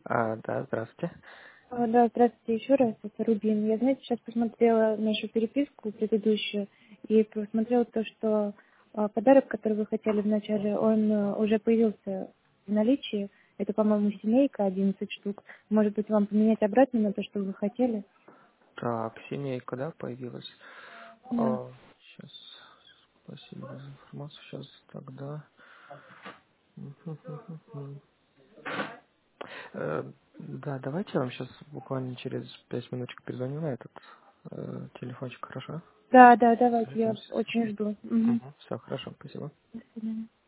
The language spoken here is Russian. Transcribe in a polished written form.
Да, здравствуйте. Да, здравствуйте еще раз, это Рубин. Я, знаете, сейчас посмотрела нашу переписку предыдущую и посмотрела то, что подарок, который вы хотели вначале, он уже появился в наличии. Это, по-моему, семейка, 11 штук. Может быть, вам поменять обратно на то, что вы хотели? Так, семейка, да, появилась? Да. Сейчас, спасибо за информацию. Сейчас тогда. Мгм. Да, давайте я вам сейчас буквально через 5 минуточек перезвоню на этот телефончик, хорошо? Да, давайте, я Свяжемся. очень жду. Все, хорошо, спасибо. До свидания.